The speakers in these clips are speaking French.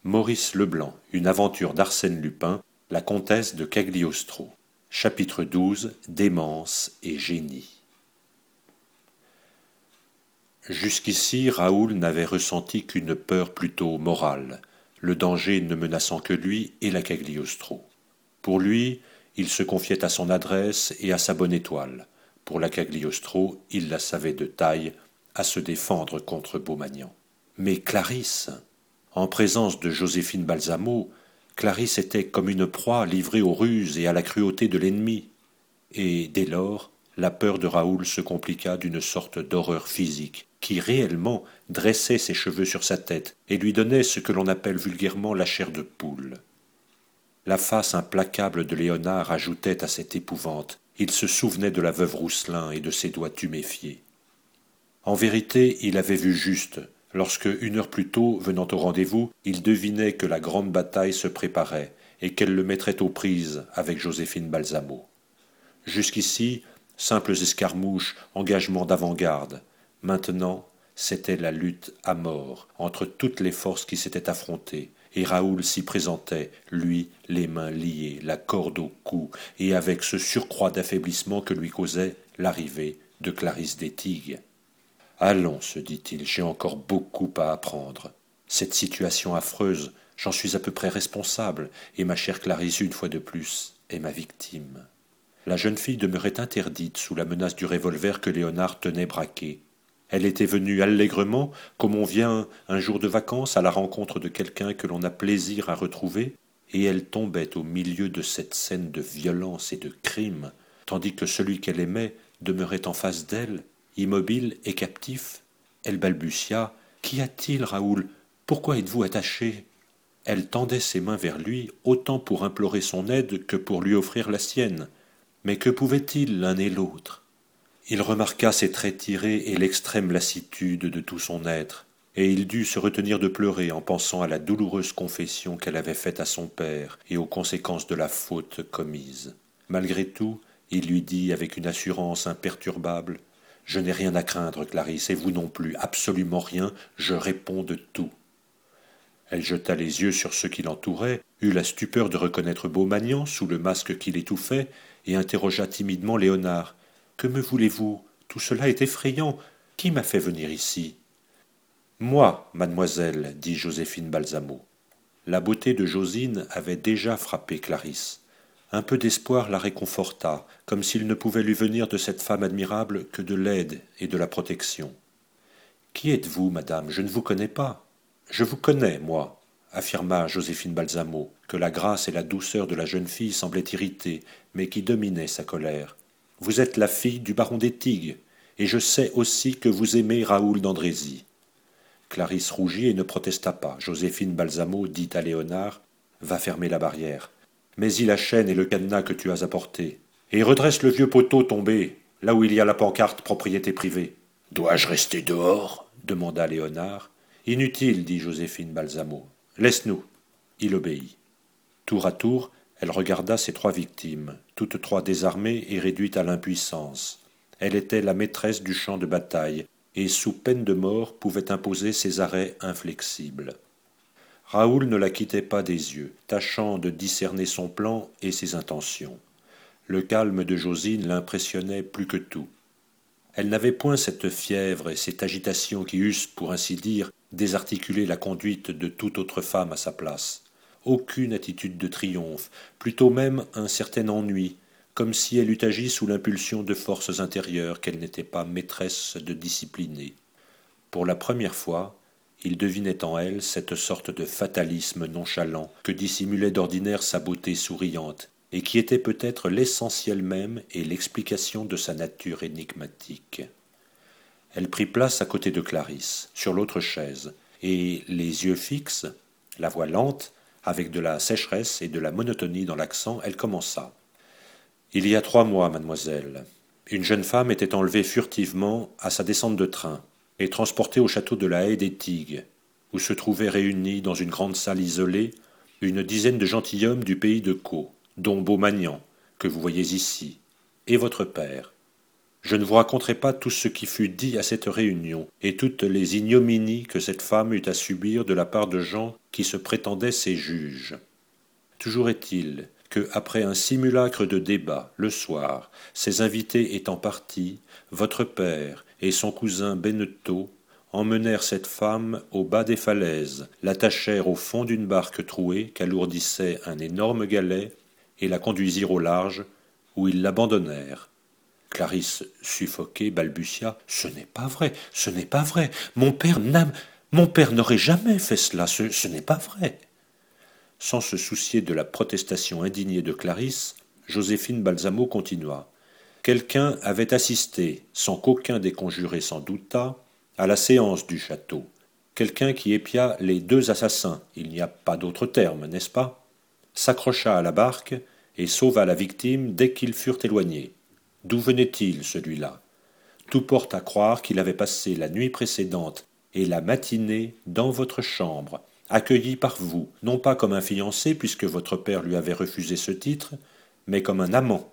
Maurice Leblanc, une aventure d'Arsène Lupin, la comtesse de Cagliostro. Chapitre 12. Démence et génie. Jusqu'ici, Raoul n'avait ressenti qu'une peur plutôt morale, le danger ne menaçant que lui et la Cagliostro. Pour lui, il se confiait à son adresse et à sa bonne étoile. Pour la Cagliostro, il la savait de taille, à se défendre contre Beaumagnan. Mais Clarisse, en présence de Joséphine Balsamo, Clarisse était comme une proie livrée aux ruses et à la cruauté de l'ennemi. Et dès lors, la peur de Raoul se compliqua d'une sorte d'horreur physique, qui réellement dressait ses cheveux sur sa tête et lui donnait ce que l'on appelle vulgairement la chair de poule. La face implacable de Léonard ajoutait à cette épouvante. Il se souvenait de la veuve Rousselin et de ses doigts tuméfiés. En vérité, il avait vu juste, lorsque, une heure plus tôt, venant au rendez-vous, il devinait que la grande bataille se préparait et qu'elle le mettrait aux prises avec Joséphine Balsamo. Jusqu'ici, simples escarmouches, engagements d'avant-garde. Maintenant, c'était la lutte à mort entre toutes les forces qui s'étaient affrontées, et Raoul s'y présentait, lui, les mains liées, la corde au cou, et avec ce surcroît d'affaiblissement que lui causait l'arrivée de Clarisse d'Étigues. « Allons, se dit-il, j'ai encore beaucoup à apprendre. Cette situation affreuse, j'en suis à peu près responsable, et ma chère Clarisse, une fois de plus, est ma victime. » La jeune fille demeurait interdite sous la menace du revolver que Léonard tenait braqué. Elle était venue allègrement, comme on vient un jour de vacances à la rencontre de quelqu'un que l'on a plaisir à retrouver, et elle tombait au milieu de cette scène de violence et de crime, tandis que celui qu'elle aimait demeurait en face d'elle, immobile et captif. Elle balbutia. « Qu'y a-t-il, Raoul? Pourquoi êtes-vous attaché ?» Elle tendait ses mains vers lui, autant pour implorer son aide que pour lui offrir la sienne. Mais que pouvaient-ils l'un et l'autre? Il remarqua ses traits tirés et l'extrême lassitude de tout son être, et il dut se retenir de pleurer en pensant à la douloureuse confession qu'elle avait faite à son père et aux conséquences de la faute commise. Malgré tout, il lui dit avec une assurance imperturbable: « Je n'ai rien à craindre, Clarisse, et vous non plus, absolument rien, je réponds de tout. » Elle jeta les yeux sur ceux qui l'entouraient, eut la stupeur de reconnaître Beaumagnan sous le masque qui l'étouffait, et interrogea timidement Léonard. « Que me voulez-vous? Tout cela est effrayant. Qui m'a fait venir ici ?»« Moi, mademoiselle, dit Joséphine Balsamo. » La beauté de Josine avait déjà frappé Clarisse. Un peu d'espoir la réconforta, comme s'il ne pouvait lui venir de cette femme admirable que de l'aide et de la protection. « Qui êtes-vous, madame? Je ne vous connais pas. »« Je vous connais, moi, » affirma Joséphine Balsamo, que la grâce et la douceur de la jeune fille semblaient irriter, mais qui dominait sa colère. « Vous êtes la fille du baron d'Étigues, et je sais aussi que vous aimez Raoul d'Andrézy. » Clarisse rougit et ne protesta pas. Joséphine Balsamo dit à Léonard: « Va fermer la barrière. Mets-y la chaîne et le cadenas que tu as apporté. Et redresse le vieux poteau tombé, là où il y a la pancarte propriété privée. »« Dois-je rester dehors ?» demanda Léonard. « Inutile, dit Joséphine Balsamo. Laisse-nous. » Il obéit. Tour à tour, elle regarda ses trois victimes, toutes trois désarmées et réduites à l'impuissance. Elle était la maîtresse du champ de bataille, et sous peine de mort pouvait imposer ses arrêts inflexibles. Raoul ne la quittait pas des yeux, tâchant de discerner son plan et ses intentions. Le calme de Josine l'impressionnait plus que tout. Elle n'avait point cette fièvre et cette agitation qui eussent, pour ainsi dire, désarticulé la conduite de toute autre femme à sa place. Aucune attitude de triomphe, plutôt même un certain ennui, comme si elle eût agi sous l'impulsion de forces intérieures qu'elle n'était pas maîtresse de discipliner. Pour la première fois, il devinait en elle cette sorte de fatalisme nonchalant que dissimulait d'ordinaire sa beauté souriante, et qui était peut-être l'essentiel même et l'explication de sa nature énigmatique. Elle prit place à côté de Clarisse, sur l'autre chaise, et, les yeux fixes, la voix lente, avec de la sécheresse et de la monotonie dans l'accent, elle commença. « Il y a 3 mois, mademoiselle, une jeune femme était enlevée furtivement à sa descente de train et transportée au château de la Haie d'Étigues, où se trouvaient réunis dans une grande salle isolée une dizaine de gentilshommes du pays de Caux, dont Beaumagnan, que vous voyez ici, et votre père. Je ne vous raconterai pas tout ce qui fut dit à cette réunion, et toutes les ignominies que cette femme eut à subir de la part de gens qui se prétendaient ses juges. Toujours est-il que, après un simulacre de débat, le soir, ses invités étant partis, votre père et son cousin Benneteau emmenèrent cette femme au bas des falaises, l'attachèrent au fond d'une barque trouée qu'alourdissait un énorme galet, et la conduisirent au large, où ils l'abandonnèrent. Clarisse, suffoquée, balbutia. « Ce n'est pas vrai, ce n'est pas vrai. Mon père n'aurait jamais fait cela, ce n'est pas vrai. » Sans se soucier de la protestation indignée de Clarisse, Joséphine Balsamo continua. Quelqu'un avait assisté, sans qu'aucun des conjurés s'en doutât, à la séance du château. Quelqu'un qui épia les deux assassins, il n'y a pas d'autre terme, n'est-ce pas, s'accrocha à la barque et sauva la victime dès qu'ils furent éloignés. D'où venait-il, celui-là? Tout porte à croire qu'il avait passé la nuit précédente et la matinée dans votre chambre, accueilli par vous, non pas comme un fiancé, puisque votre père lui avait refusé ce titre, mais comme un amant.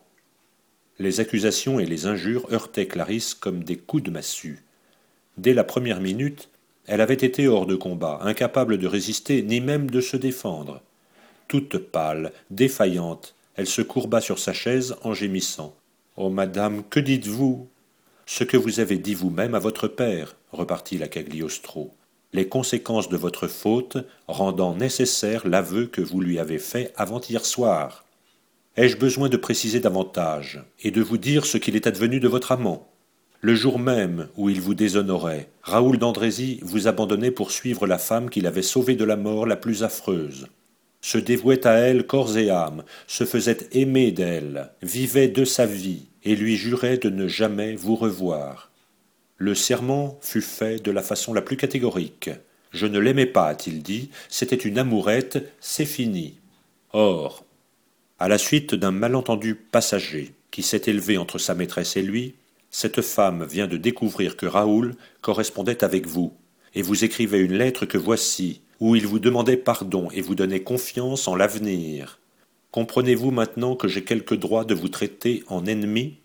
Les accusations et les injures heurtaient Clarisse comme des coups de massue. Dès la première minute, elle avait été hors de combat, incapable de résister, ni même de se défendre. Toute pâle, défaillante, elle se courba sur sa chaise en gémissant. « Oh, madame, que dites-vous » ?»« Ce que vous avez dit vous-même à votre père, » repartit la Cagliostro. « Les conséquences de votre faute rendant nécessaire l'aveu que vous lui avez fait avant-hier soir. Ai-je besoin de préciser davantage et de vous dire ce qu'il est advenu de votre amant ? Le jour même où il vous déshonorait, Raoul d'Andrézy vous abandonnait pour suivre la femme qu'il avait sauvée de la mort la plus affreuse. Se dévouait à elle corps et âme, se faisait aimer d'elle, vivait de sa vie, et lui jurait de ne jamais vous revoir. Le serment fut fait de la façon la plus catégorique. « Je ne l'aimais pas, a-t-il dit, c'était une amourette, c'est fini. » Or, à la suite d'un malentendu passager qui s'est élevé entre sa maîtresse et lui, cette femme vient de découvrir que Raoul correspondait avec vous, et vous écrivez une lettre que voici, où il vous demandait pardon et vous donnait confiance en l'avenir. Comprenez-vous maintenant que j'ai quelque droit de vous traiter en ennemi,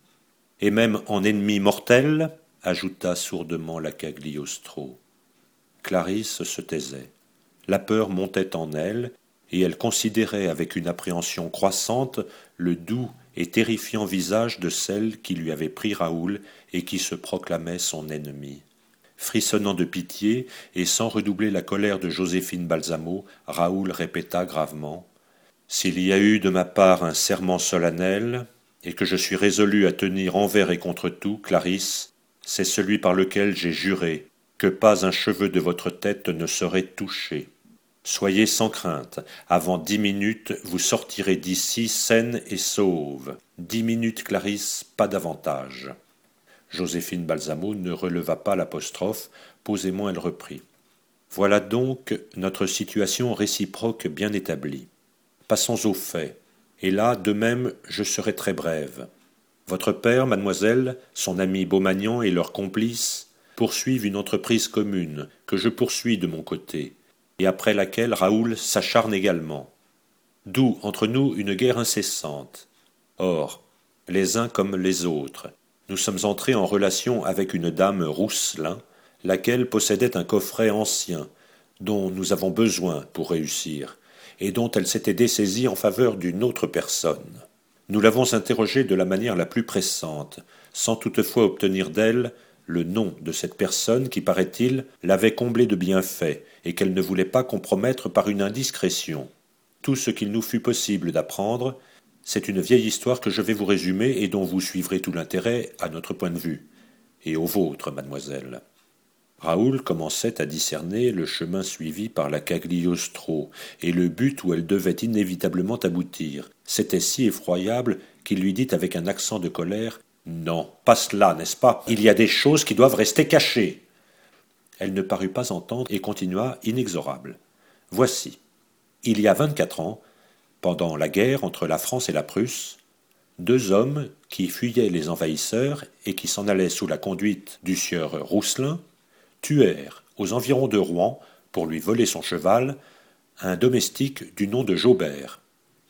et même en ennemi mortel, ajouta sourdement la Cagliostro. Clarisse se taisait. La peur montait en elle, et elle considérait avec une appréhension croissante le doux et terrifiant visage de celle qui lui avait pris Raoul et qui se proclamait son ennemi. Frissonnant de pitié et sans redoubler la colère de Joséphine Balsamo, Raoul répéta gravement « S'il y a eu de ma part un serment solennel, et que je suis résolu à tenir envers et contre tout, Clarisse, c'est celui par lequel j'ai juré que pas un cheveu de votre tête ne serait touché. Soyez sans crainte, avant 10 minutes, vous sortirez d'ici saine et sauve. 10 minutes, Clarisse, pas davantage. » Joséphine Balsamo ne releva pas l'apostrophe, posément elle reprit. « Voilà donc notre situation réciproque bien établie. Passons aux faits, et là, de même, je serai très brève. Votre père, mademoiselle, son ami Beaumagnan et leurs complices poursuivent une entreprise commune, que je poursuis de mon côté, et après laquelle Raoul s'acharne également. D'où, entre nous, une guerre incessante. Or, les uns comme les autres, nous sommes entrés en relation avec une dame Rousselin, laquelle possédait un coffret ancien, dont nous avons besoin pour réussir, et dont elle s'était dessaisie en faveur d'une autre personne. Nous l'avons interrogée de la manière la plus pressante, sans toutefois obtenir d'elle le nom de cette personne qui, paraît-il, l'avait comblée de bienfaits, et qu'elle ne voulait pas compromettre par une indiscrétion. Tout ce qu'il nous fut possible d'apprendre, c'est une vieille histoire que je vais vous résumer et dont vous suivrez tout l'intérêt à notre point de vue, et au vôtre, mademoiselle. Raoul commençait à discerner le chemin suivi par la Cagliostro et le but où elle devait inévitablement aboutir. C'était si effroyable qu'il lui dit avec un accent de colère « Non, pas cela, n'est-ce pas? Il y a des choses qui doivent rester cachées. » Elle ne parut pas entendre et continua inexorable. « Voici. Il y a 24 ans, pendant la guerre entre la France et la Prusse, 2 hommes qui fuyaient les envahisseurs et qui s'en allaient sous la conduite du sieur Rousselin tuèrent, aux environs de Rouen, pour lui voler son cheval, un domestique du nom de Jaubert.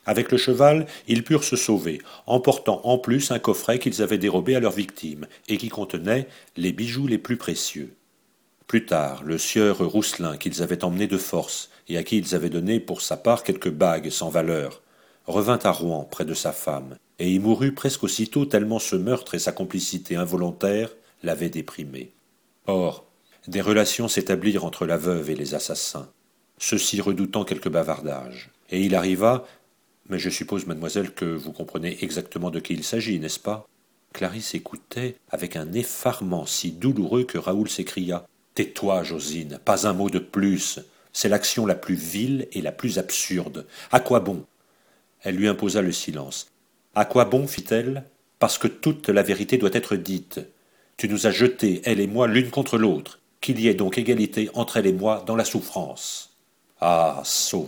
Avec le cheval, ils purent se sauver, emportant en plus un coffret qu'ils avaient dérobé à leur victime, et qui contenait les bijoux les plus précieux. Plus tard, le sieur Rousselin, qu'ils avaient emmené de force, et à qui ils avaient donné pour sa part quelques bagues sans valeur, revint à Rouen près de sa femme, et y mourut presque aussitôt tellement ce meurtre et sa complicité involontaire l'avaient déprimé. Or, des relations s'établirent entre la veuve et les assassins, ceux-ci redoutant quelque bavardage, et il arriva, mais je suppose, mademoiselle, que vous comprenez exactement de qui il s'agit, n'est-ce pas? Clarisse écoutait avec un effarement si douloureux que Raoul s'écria. « Tais-toi, Josine, pas un mot de plus. C'est l'action la plus vile et la plus absurde. À quoi bon ?» Elle lui imposa le silence. « À quoi bon, fit-elle, parce que toute la vérité doit être dite. Tu nous as jetés, elle et moi, l'une contre l'autre. Qu'il y ait donc égalité entre elle et moi dans la souffrance. » « Ah, sauvage !»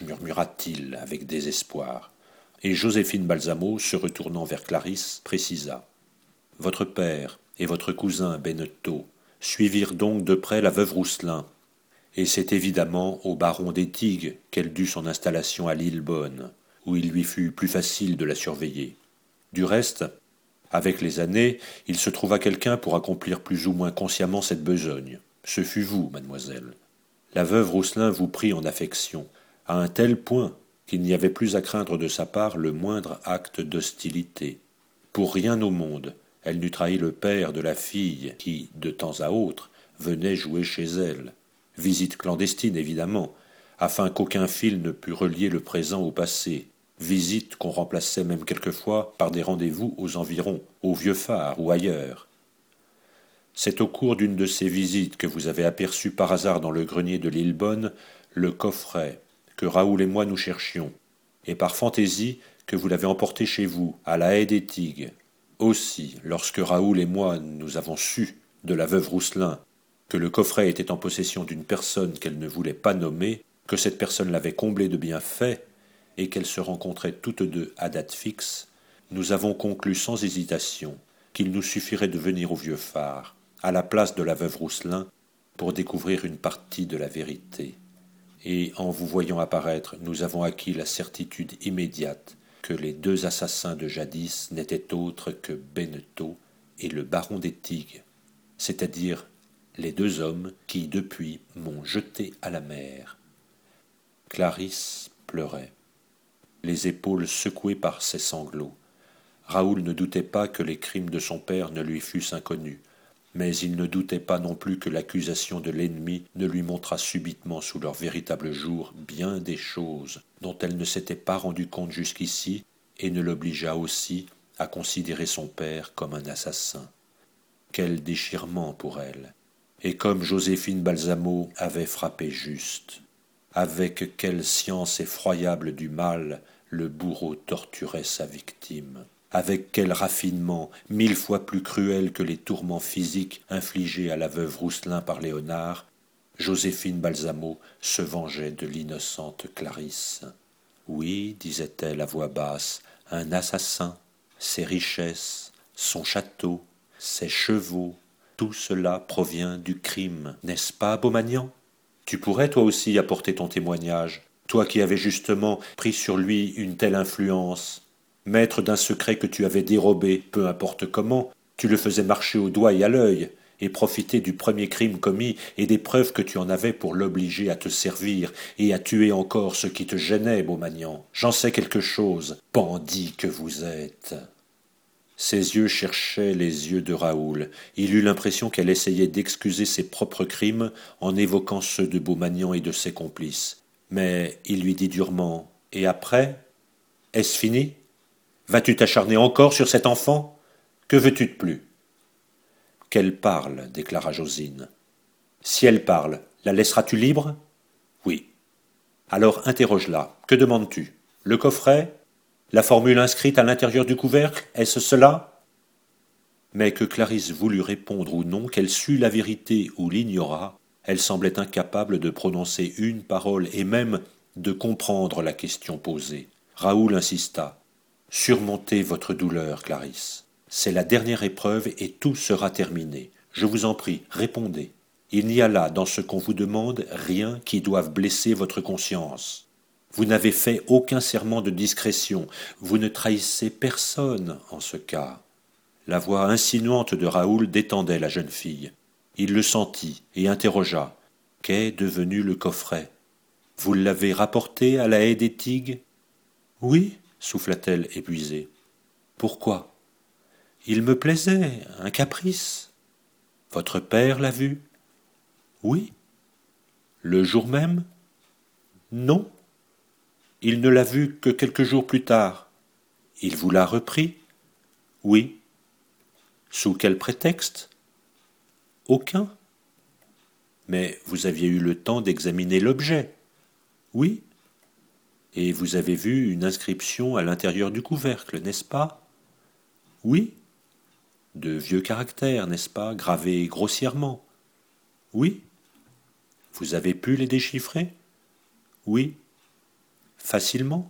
murmura-t-il avec désespoir. Et Joséphine Balsamo, se retournant vers Clarisse, précisa. « Votre père et votre cousin Benneteau suivirent donc de près la veuve Rousselin, et c'est évidemment au baron d'Étigues qu'elle dut son installation à Lillebonne, où il lui fut plus facile de la surveiller. Du reste, avec les années, il se trouva quelqu'un pour accomplir plus ou moins consciemment cette besogne. Ce fut vous, mademoiselle. La veuve Rousselin vous prit en affection, à un tel point qu'il n'y avait plus à craindre de sa part le moindre acte d'hostilité. Pour rien au monde, elle n'eût trahi le père de la fille qui, de temps à autre, venait jouer chez elle. Visite clandestine, évidemment, afin qu'aucun fil ne pût relier le présent au passé. Visite qu'on remplaçait même quelquefois par des rendez-vous aux environs, au Vieux Phare ou ailleurs. C'est au cours d'une de ces visites que vous avez aperçu par hasard dans le grenier de Lillebonne le coffret que Raoul et moi nous cherchions, et par fantaisie que vous l'avez emporté chez vous, à la haie d'Étigues. Aussi, lorsque Raoul et moi nous avons su, de la veuve Rousselin, que le coffret était en possession d'une personne qu'elle ne voulait pas nommer, que cette personne l'avait comblé de bienfaits, et qu'elles se rencontraient toutes deux à date fixe, nous avons conclu sans hésitation qu'il nous suffirait de venir au Vieux Phare, à la place de la veuve Rousselin, pour découvrir une partie de la vérité. Et en vous voyant apparaître, nous avons acquis la certitude immédiate que les deux assassins de jadis n'étaient autres que Benneteau et le baron d'Étigues, c'est-à-dire les deux hommes qui, depuis, m'ont jeté à la mer. Clarisse pleurait, les épaules secouées par ses sanglots. Raoul ne doutait pas que les crimes de son père ne lui fussent inconnus, mais il ne doutait pas non plus que l'accusation de l'ennemi ne lui montrât subitement sous leur véritable jour bien des choses dont elle ne s'était pas rendu compte jusqu'ici et ne l'obligeât aussi à considérer son père comme un assassin. Quel déchirement pour elle! Et comme Joséphine Balsamo avait frappé juste, avec quelle science effroyable du mal le bourreau torturait sa victime! Avec quel raffinement, 1000 fois plus cruel que les tourments physiques infligés à la veuve Rousselin par Léonard, Joséphine Balsamo se vengeait de l'innocente Clarisse. Oui, disait-elle à voix basse, un assassin, ses richesses, son château, ses chevaux, tout cela provient du crime, n'est-ce pas, Beaumagnan? Tu pourrais toi aussi apporter ton témoignage, toi qui avais justement pris sur lui une telle influence. Maître d'un secret que tu avais dérobé, peu importe comment, tu le faisais marcher au doigt et à l'œil, et profiter du premier crime commis et des preuves que tu en avais pour l'obliger à te servir et à tuer encore ce qui te gênait, Beaumagnan. J'en sais quelque chose, bandit que vous êtes. Ses yeux cherchaient les yeux de Raoul. Il eut l'impression qu'elle essayait d'excuser ses propres crimes en évoquant ceux de Beaumagnan et de ses complices. Mais il lui dit durement « Et après? Est-ce fini ? Vas-tu t'acharner encore sur cet enfant? Que veux-tu de plus ?» « Qu'elle parle, déclara Josine. Si elle parle, la laisseras-tu libre? Oui. Alors interroge-la. Que demandes-tu? Le coffret? La formule inscrite à l'intérieur du couvercle? Est-ce cela? Mais que Clarisse voulût répondre ou non, qu'elle sût la vérité ou l'ignorât, elle semblait incapable de prononcer une parole et même de comprendre la question posée. Raoul insista. Surmontez votre douleur, Clarisse. C'est la dernière épreuve et tout sera terminé. Je vous en prie, répondez. Il n'y a là, dans ce qu'on vous demande, rien qui doive blesser votre conscience. Vous n'avez fait aucun serment de discrétion, vous ne trahissez personne en ce cas. » La voix insinuante de Raoul détendait la jeune fille. Il le sentit et interrogea. « Qu'est devenu le coffret ? Vous l'avez rapporté à la haie des Tigues ?»« Oui, » souffla-t-elle épuisée. « Pourquoi ? » ?»« Il me plaisait, un caprice. »« Votre père l'a vu ? » ?»« Oui. »« Le jour même ? » ?»« Non. Il ne l'a vu que quelques jours plus tard. »« Il vous l'a repris ? » ?»« Oui. »« Sous quel prétexte ? » ?»« Aucun. »« Mais vous aviez eu le temps d'examiner l'objet ? » ?»« Oui. »« Et vous avez vu une inscription à l'intérieur du couvercle, n'est-ce pas ? » ?»« Oui. »« De vieux caractères, n'est-ce pas, gravés grossièrement ? » ?»« Oui. »« Vous avez pu les déchiffrer ? » ?»« Oui. »« Facilement ? » ?»«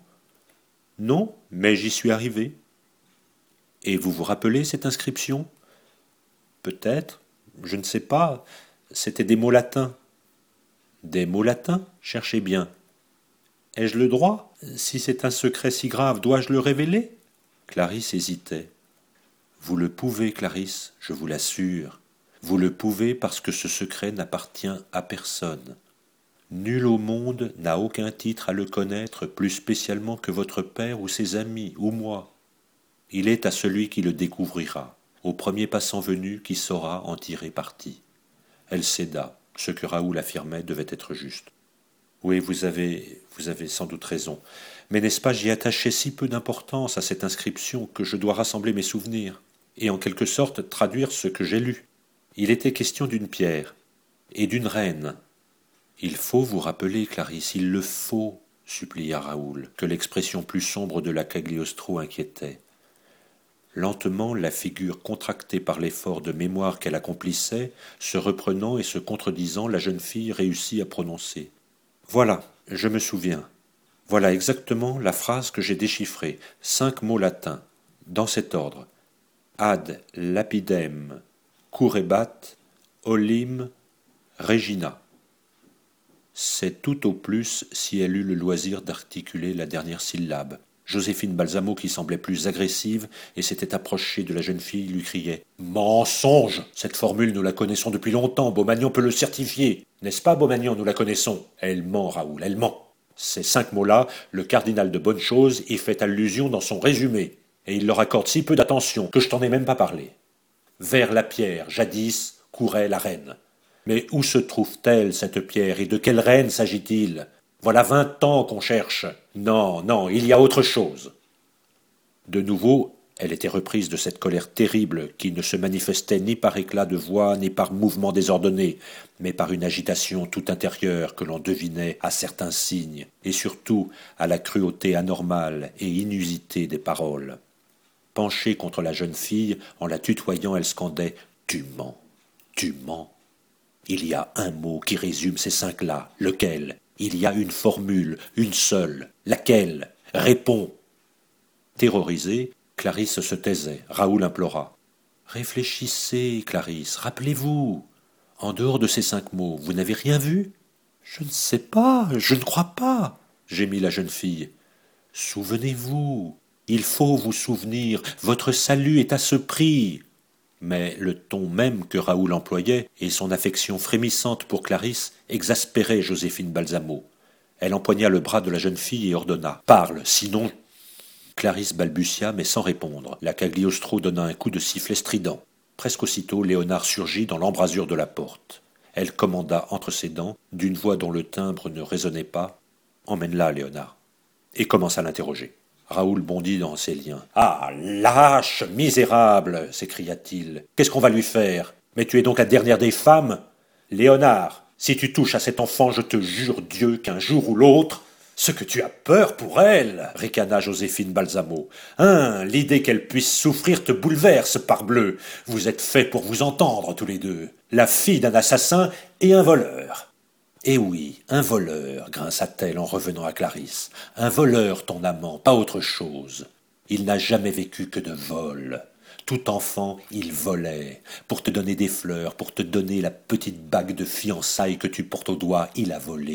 Non, mais j'y suis arrivé. »« Et vous vous rappelez cette inscription ? » ?»« Peut-être, je ne sais pas, c'était des mots latins. »« Des mots latins ? Cherchez bien. »« Ai-je le droit ? Si c'est un secret si grave, dois-je le révéler ?» Clarisse hésitait. « Vous le pouvez, Clarisse, je vous l'assure. Vous le pouvez parce que ce secret n'appartient à personne. Nul au monde n'a aucun titre à le connaître plus spécialement que votre père ou ses amis ou moi. Il est à celui qui le découvrira, au premier passant venu qui saura en tirer parti. » Elle céda. Ce que Raoul affirmait devait être juste. « Oui, vous avez sans doute raison. Mais n'est-ce pas, j'y attachais si peu d'importance à cette inscription que je dois rassembler mes souvenirs et en quelque sorte traduire ce que j'ai lu. Il était question d'une pierre et d'une reine. » « Il faut vous rappeler, Clarisse, il le faut, » supplia Raoul, que l'expression plus sombre de la Cagliostro inquiétait. Lentement, la figure contractée par l'effort de mémoire qu'elle accomplissait, se reprenant et se contredisant, la jeune fille réussit à prononcer. « Voilà, je me souviens. Voilà exactement la phrase que j'ai déchiffrée, 5 mots latins, dans cet ordre. Ad lapidem curebat olim regina. C'est tout au plus si elle eut le loisir d'articuler la dernière syllabe. Joséphine Balsamo, qui semblait plus agressive et s'était approchée de la jeune fille, lui criait « Mensonge ! Cette formule, nous la connaissons depuis longtemps, Beaumagnon peut le certifier. N'est-ce pas, Beaumagnon, nous la connaissons. Elle ment, Raoul, elle ment. Ces 5 mots-là, le cardinal de Bonnechose y fait allusion dans son résumé, et il leur accorde si peu d'attention que je t'en ai même pas parlé. Vers la pierre, jadis, courait la reine. Mais où se trouve-t-elle, cette pierre, et de quelle reine s'agit-il ? Voilà 20 ans qu'on cherche. Non, non, il y a autre chose. » De nouveau, elle était reprise de cette colère terrible qui ne se manifestait ni par éclat de voix, ni par mouvement désordonné, mais par une agitation tout intérieure que l'on devinait à certains signes, et surtout à la cruauté anormale et inusitée des paroles. Penchée contre la jeune fille, en la tutoyant, elle scandait « Tu mens, tu mens !» Il y a un mot qui résume ces 5-là. Lequel ? Il y a une formule, une seule. Laquelle ? Réponds. Terrorisée, Clarisse se taisait. Raoul implora. Réfléchissez, Clarisse, rappelez-vous. En dehors de ces 5 mots, vous n'avez rien vu ? Je ne sais pas, je ne crois pas, gémit la jeune fille. Souvenez-vous. Il faut vous souvenir. Votre salut est à ce prix. Mais le ton même que Raoul employait et son affection frémissante pour Clarisse exaspéraient Joséphine Balsamo. Elle empoigna le bras de la jeune fille et ordonna « Parle, sinon… » Clarisse balbutia, mais sans répondre. La Cagliostro donna un coup de sifflet strident. Presque aussitôt, Léonard surgit dans l'embrasure de la porte. Elle commanda entre ses dents, d'une voix dont le timbre ne résonnait pas « Emmène-la, Léonard !» et commença à l'interroger. Raoul bondit dans ses liens. « Ah, lâche, misérable !» s'écria-t-il. « Qu'est-ce qu'on va lui faire ? Mais tu es donc la dernière des femmes ? Léonard, si tu touches à cet enfant, je te jure Dieu qu'un jour ou l'autre… » « Ce que tu as peur pour elle !» ricana Joséphine Balsamo. « Hein, l'idée qu'elle puisse souffrir te bouleverse, parbleu. Vous êtes faits pour vous entendre, tous les deux. La fille d'un assassin et un voleur. » « Eh oui, un voleur, grinça-t-elle en revenant à Clarisse. Un voleur, ton amant, pas autre chose. Il n'a jamais vécu que de vol. Tout enfant, il volait. Pour te donner des fleurs, pour te donner la petite bague de fiançailles que tu portes au doigt, il a volé.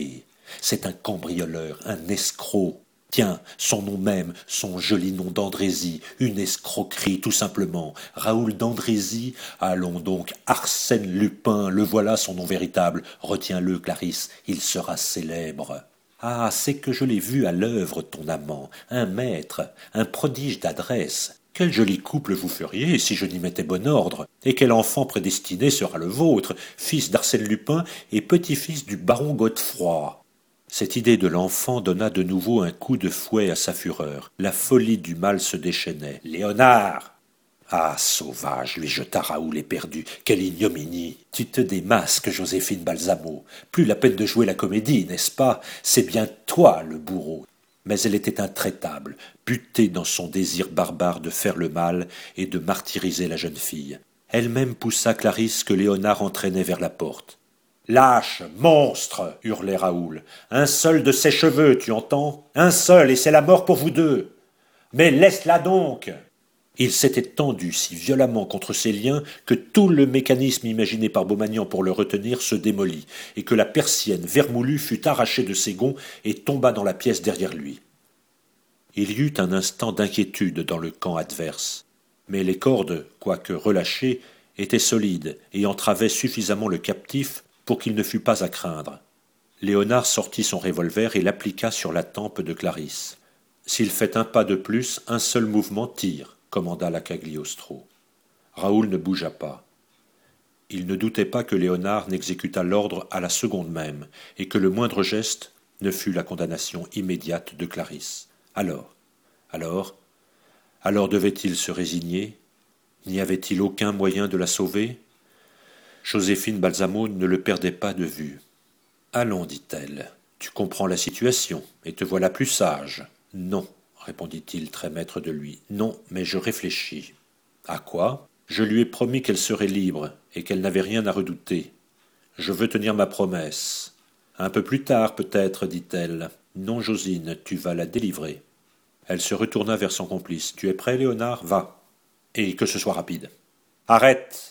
C'est un cambrioleur, un escroc. Tiens, son nom même, son joli nom d'Andrézy, une escroquerie tout simplement. Raoul d'Andrézy, allons donc, Arsène Lupin, le voilà son nom véritable. Retiens-le, Clarisse, il sera célèbre. Ah, c'est que je l'ai vu à l'œuvre, ton amant, un maître, un prodige d'adresse. Quel joli couple vous feriez si je n'y mettais bon ordre, et quel enfant prédestiné sera le vôtre, fils d'Arsène Lupin et petit-fils du baron Godefroy. Cette idée de l'enfant donna de nouveau un coup de fouet à sa fureur. La folie du mal se déchaînait. « Léonard !» Ah, sauvage, lui jeta Raoul éperdu. Quelle ignominie! Tu te démasques, Joséphine Balsamo. Plus la peine de jouer la comédie, n'est-ce pas? C'est bien toi le bourreau. Mais elle était intraitable, butée dans son désir barbare de faire le mal et de martyriser la jeune fille. Elle-même poussa Clarisse que Léonard entraînait vers la porte. « Lâche, monstre !» hurlait Raoul. « Un seul de ses cheveux, tu entends? Un seul, et c'est la mort pour vous deux. Mais laisse-la donc !» Il s'était tendu si violemment contre ses liens que tout le mécanisme imaginé par Beaumagnan pour le retenir se démolit, et que la persienne vermoulue fut arrachée de ses gonds et tomba dans la pièce derrière lui. Il y eut un instant d'inquiétude dans le camp adverse, mais les cordes, quoique relâchées, étaient solides et entravaient suffisamment le captif pour qu'il ne fût pas à craindre. Léonard sortit son revolver et l'appliqua sur la tempe de Clarisse. « S'il fait un pas de plus, un seul mouvement tire », commanda la Cagliostro. Raoul ne bougea pas. Il ne doutait pas que Léonard n'exécutât l'ordre à la seconde même, et que le moindre geste ne fût la condamnation immédiate de Clarisse. Alors devait-il se résigner? N'y avait-il aucun moyen de la sauver? Joséphine Balsamo ne le perdait pas de vue. « Allons, dit-elle, tu comprends la situation, et te voilà plus sage. »« Non, répondit-il, très maître de lui. Non, mais je réfléchis. »« À quoi ? » ?»« Je lui ai promis qu'elle serait libre, et qu'elle n'avait rien à redouter. Je veux tenir ma promesse. »« Un peu plus tard, peut-être, dit-elle. »« Non, Josine, tu vas la délivrer. » Elle se retourna vers son complice. « Tu es prêt, Léonard ? Va. Et que ce soit rapide. »« Arrête !»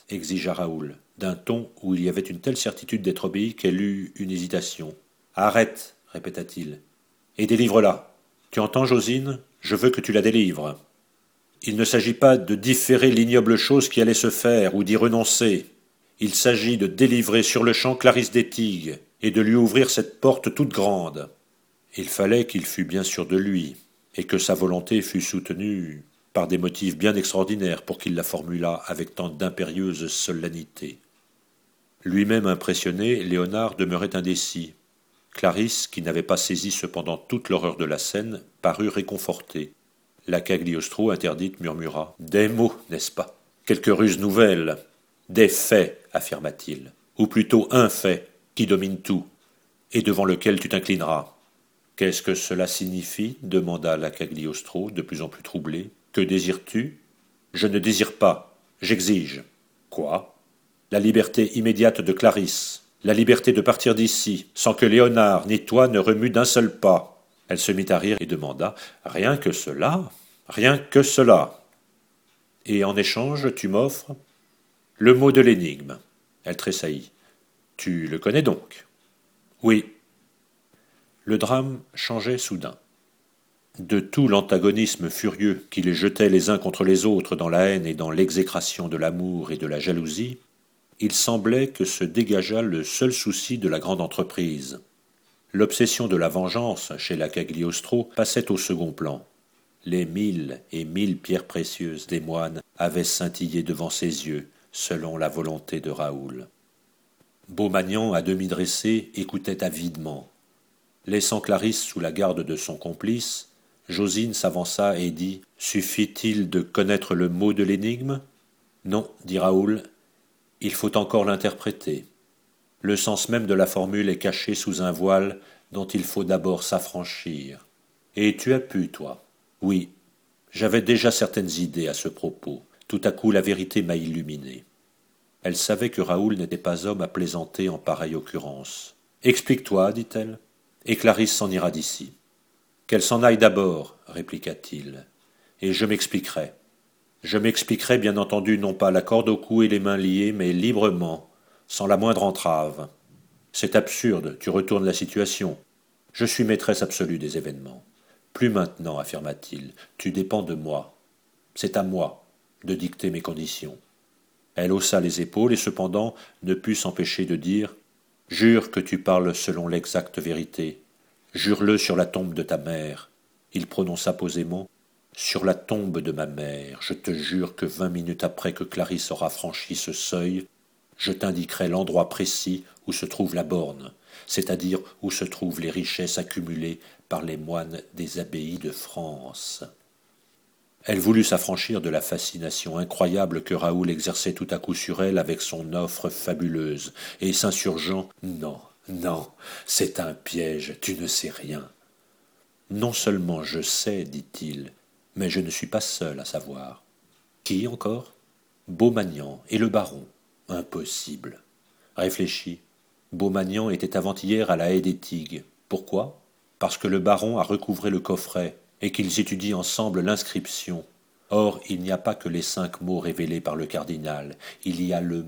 exigea Raoul, d'un ton où il y avait une telle certitude d'être obéi qu'elle eut une hésitation. « Arrête !» répéta-t-il. « Et délivre-la. Tu entends, Josine ? Je veux que tu la délivres. » Il ne s'agit pas de différer l'ignoble chose qui allait se faire ou d'y renoncer. Il s'agit de délivrer sur-le-champ Clarisse d'Etigues et de lui ouvrir cette porte toute grande. Il fallait qu'il fût bien sûr de lui, et que sa volonté fût soutenue par des motifs bien extraordinaires pour qu'il la formulât avec tant d'impérieuse solennité. Lui-même impressionné, Léonard demeurait indécis. Clarisse, qui n'avait pas saisi cependant toute l'horreur de la scène, parut réconfortée. La Cagliostro interdite murmura. « Des mots, n'est-ce pas? Quelques ruses nouvelles. Des faits, affirma-t-il. Ou plutôt un fait, qui domine tout, et devant lequel tu t'inclineras. »« Qu'est-ce que cela signifie ? Demanda la Cagliostro, de plus en plus troublée. Que désires-tu ? Je ne désire pas, j'exige. Quoi ? La liberté immédiate de Clarisse, la liberté de partir d'ici, sans que Léonard ni toi ne remuent d'un seul pas. Elle se mit à rire et demanda « Rien que cela ? Rien que cela. Et en échange, tu m'offres ?» Le mot de l'énigme. Elle tressaillit. « Tu le connais donc ?» Oui. Le drame changeait soudain. De tout l'antagonisme furieux qui les jetait les uns contre les autres dans la haine et dans l'exécration de l'amour et de la jalousie, il semblait que se dégageât le seul souci de la grande entreprise. L'obsession de la vengeance chez la Cagliostro passait au second plan. Les 1000 et 1000 pierres précieuses des moines avaient scintillé devant ses yeux, selon la volonté de Raoul. Beaumagnan, à demi dressé, écoutait avidement. Laissant Clarisse sous la garde de son complice, Josine s'avança et dit « Suffit-il de connaître le mot de l'énigme ?»« Non, dit Raoul, il faut encore l'interpréter. Le sens même de la formule est caché sous un voile dont il faut d'abord s'affranchir. Et tu as pu, toi ? Oui, j'avais déjà certaines idées à ce propos. Tout à coup, la vérité m'a illuminé. » Elle savait que Raoul n'était pas homme à plaisanter en pareille occurrence. « Explique-toi, dit-elle, et Clarisse s'en ira d'ici. »« Qu'elle s'en aille d'abord, répliqua-t-il, et je m'expliquerai. Je m'expliquerai, bien entendu, non pas la corde au cou et les mains liées, mais librement, sans la moindre entrave. C'est absurde, tu retournes la situation. Je suis maîtresse absolue des événements. Plus maintenant, affirma-t-il, tu dépends de moi. C'est à moi de dicter mes conditions. Elle haussa les épaules et cependant ne put s'empêcher de dire « Jure que tu parles selon l'exacte vérité. Jure-le sur la tombe de ta mère. » Il prononça posément « Sur la tombe de ma mère, je te jure que 20 minutes après que Clarisse aura franchi ce seuil, je t'indiquerai l'endroit précis où se trouve la borne, c'est-à-dire où se trouvent les richesses accumulées par les moines des abbayes de France. » Elle voulut s'affranchir de la fascination incroyable que Raoul exerçait tout à coup sur elle avec son offre fabuleuse, et s'insurgeant « Non, non, c'est un piège, tu ne sais rien. » « Non seulement je sais, dit-il, mais je ne suis pas seul à savoir. »« Qui encore ?»« Beaumagnan et le baron. » « Impossible. » Réfléchis. Beaumagnan était avant-hier à la haie des Tigues. Pourquoi ? Parce que le baron a recouvré le coffret et qu'ils étudient ensemble l'inscription. Or, il n'y a pas que les 5 mots révélés par le cardinal, il y a le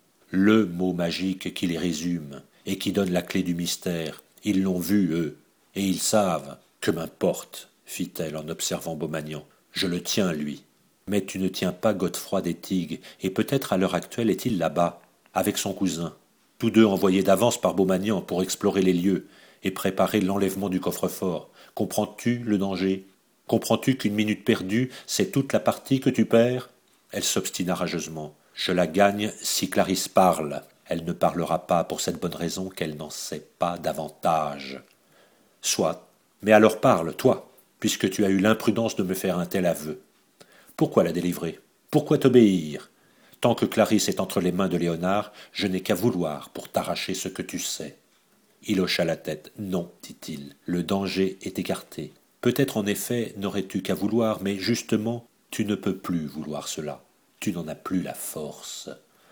mot magique qui les résume et qui donne la clé du mystère. Ils l'ont vu, eux, et ils savent. Que m'importe, fit-elle en observant Beaumagnan. Je le tiens, lui. Mais tu ne tiens pas Godefroy des Tigues, et peut-être à l'heure actuelle est-il là-bas, avec son cousin. Tous deux envoyés d'avance par Beaumagnan pour explorer les lieux et préparer l'enlèvement du coffre-fort. Comprends-tu le danger ? Comprends-tu qu'une minute perdue, c'est toute la partie que tu perds ? Elle s'obstina rageusement. Je la gagne si Clarisse parle. Elle ne parlera pas pour cette bonne raison qu'elle n'en sait pas davantage. Soit, mais alors parle, toi, puisque tu as eu l'imprudence de me faire un tel aveu. Pourquoi la délivrer ? Pourquoi t'obéir ? Tant que Clarisse est entre les mains de Léonard, je n'ai qu'à vouloir pour t'arracher ce que tu sais. Il hocha la tête. Non, dit-il, le danger est écarté. Peut-être en effet n'aurais-tu qu'à vouloir, mais justement, tu ne peux plus vouloir cela. Tu n'en as plus la force.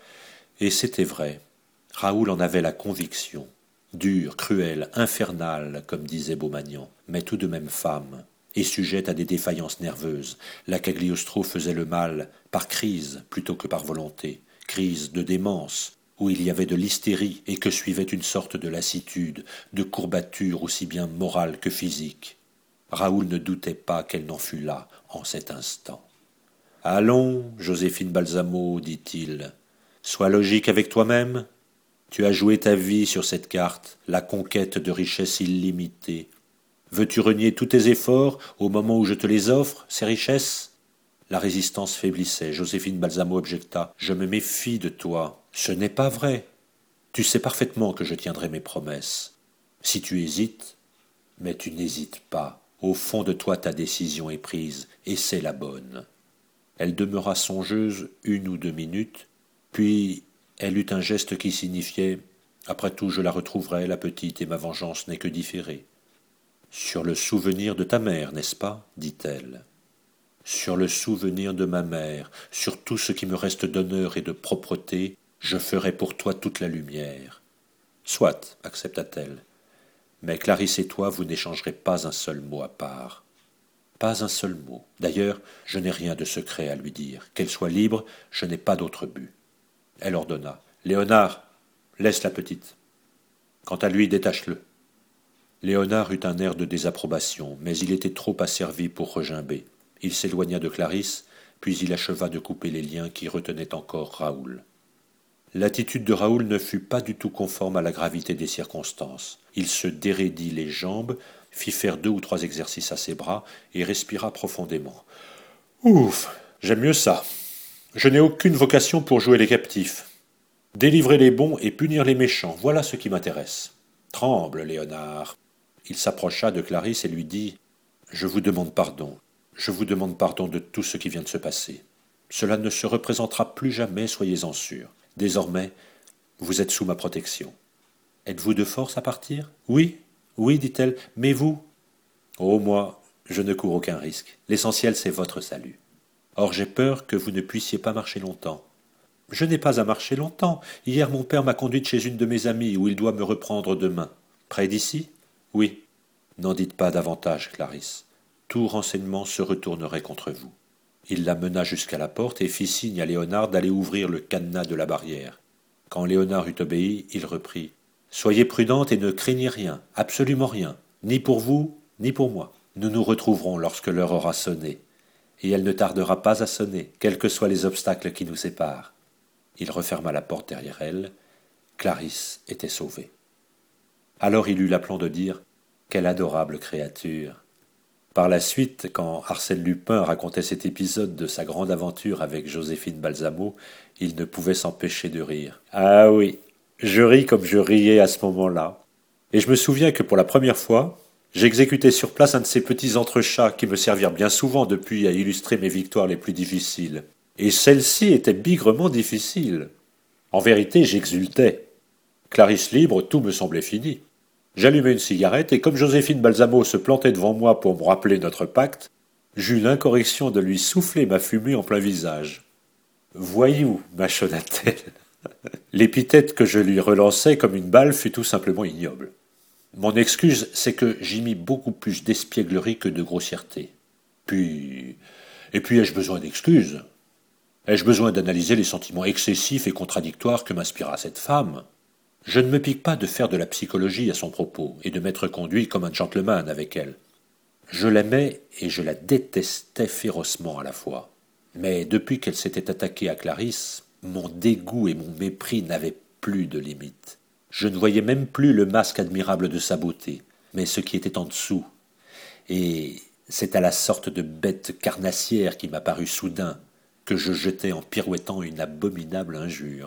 Et c'était vrai. Raoul en avait la conviction. Dure, cruelle, infernale, comme disait Beaumagnan, mais tout de même femme, et sujette à des défaillances nerveuses. La Cagliostro faisait le mal par crise plutôt que par volonté, crise de démence, où il y avait de l'hystérie et que suivait une sorte de lassitude, de courbature aussi bien morale que physique. Raoul ne doutait pas qu'elle n'en fût là, en cet instant. « Allons, Joséphine Balsamo, dit-il, sois logique avec toi-même. Tu as joué ta vie sur cette carte, la conquête de richesses illimitées. Veux-tu renier tous tes efforts au moment où je te les offre, ces richesses ? » La résistance faiblissait. Joséphine Balsamo objecta. « Je me méfie de toi. Ce n'est pas vrai. Tu sais parfaitement que je tiendrai mes promesses. Si tu hésites, mais tu n'hésites pas. Au fond de toi, ta décision est prise, et c'est la bonne. » Elle demeura songeuse 1 ou 2 minutes, puis elle eut un geste qui signifiait « Après tout, je la retrouverai, la petite, et ma vengeance n'est que différée. »« Sur le souvenir de ta mère, n'est-ce pas ?» dit-elle. « Sur le souvenir de ma mère, sur tout ce qui me reste d'honneur et de propreté, je ferai pour toi toute la lumière. »« Soit, accepta-t-elle. Mais Clarisse et toi, vous n'échangerez pas un seul mot à part. » Pas un seul mot. D'ailleurs, je n'ai rien de secret à lui dire. Qu'elle soit libre, je n'ai pas d'autre but. Elle ordonna. « Léonard, laisse la petite. Quant à lui, détache-le. » Léonard eut un air de désapprobation, mais il était trop asservi pour regimber. Il s'éloigna de Clarisse, puis il acheva de couper les liens qui retenaient encore Raoul. L'attitude de Raoul ne fut pas du tout conforme à la gravité des circonstances. Il se déraidit les jambes, fit faire 2 ou 3 exercices à ses bras et respira profondément. « Ouf, j'aime mieux ça. Je n'ai aucune vocation pour jouer les captifs. Délivrer les bons et punir les méchants, voilà ce qui m'intéresse. Tremble, Léonard. » Il s'approcha de Clarisse et lui dit « Je vous demande pardon. Je vous demande pardon de tout ce qui vient de se passer. Cela ne se représentera plus jamais, soyez-en sûrs. Désormais, vous êtes sous ma protection. Êtes-vous de force à partir ? Oui, oui, dit-elle, mais vous ? Oh, moi, je ne cours aucun risque. L'essentiel, c'est votre salut. Or, j'ai peur que vous ne puissiez pas marcher longtemps. Je n'ai pas à marcher longtemps. Hier, mon père m'a conduite chez une de mes amies où il doit me reprendre demain. Près d'ici ? Oui. N'en dites pas davantage, Clarisse. Tout renseignement se retournerait contre vous. Il la mena jusqu'à la porte et fit signe à Léonard d'aller ouvrir le cadenas de la barrière. Quand Léonard eut obéi, il reprit. « Soyez prudente et ne craignez rien, absolument rien. Ni pour vous, ni pour moi. Nous nous retrouverons lorsque l'heure aura sonné. Et elle ne tardera pas à sonner, quels que soient les obstacles qui nous séparent. Il referma la porte derrière elle. Clarisse était sauvée. Alors il eut l'aplomb de dire « Quelle adorable créature !» Par la suite, quand Arsène Lupin racontait cet épisode de sa grande aventure avec Joséphine Balsamo, il ne pouvait s'empêcher de rire. Ah oui, je ris comme je riais à ce moment-là. Et je me souviens que pour la première fois, j'exécutais sur place un de ces petits entrechats qui me servirent bien souvent depuis à illustrer mes victoires les plus difficiles. Et celle-ci était bigrement difficile. En vérité, j'exultais. Clarisse libre, tout me semblait fini. J'allumai une cigarette et comme Joséphine Balsamo se plantait devant moi pour me rappeler notre pacte, j'eus l'incorrection de lui souffler ma fumée en plein visage. « Voyou » mâchonna-t-elle. L'épithète que je lui relançai comme une balle fut tout simplement ignoble. Mon excuse, c'est que j'y mis beaucoup plus d'espièglerie que de grossièreté. Et puis ai-je besoin d'excuses? Ai-je besoin d'analyser les sentiments excessifs et contradictoires que m'inspira cette femme? Je ne me pique pas de faire de la psychologie à son propos et de m'être conduit comme un gentleman avec elle. Je l'aimais et je la détestais férocement à la fois. Mais depuis qu'elle s'était attaquée à Clarisse, mon dégoût et mon mépris n'avaient plus de limite. Je ne voyais même plus le masque admirable de sa beauté, mais ce qui était en dessous. Et c'est à la sorte de bête carnassière qui m'apparut soudain que je jetai en pirouettant une abominable injure.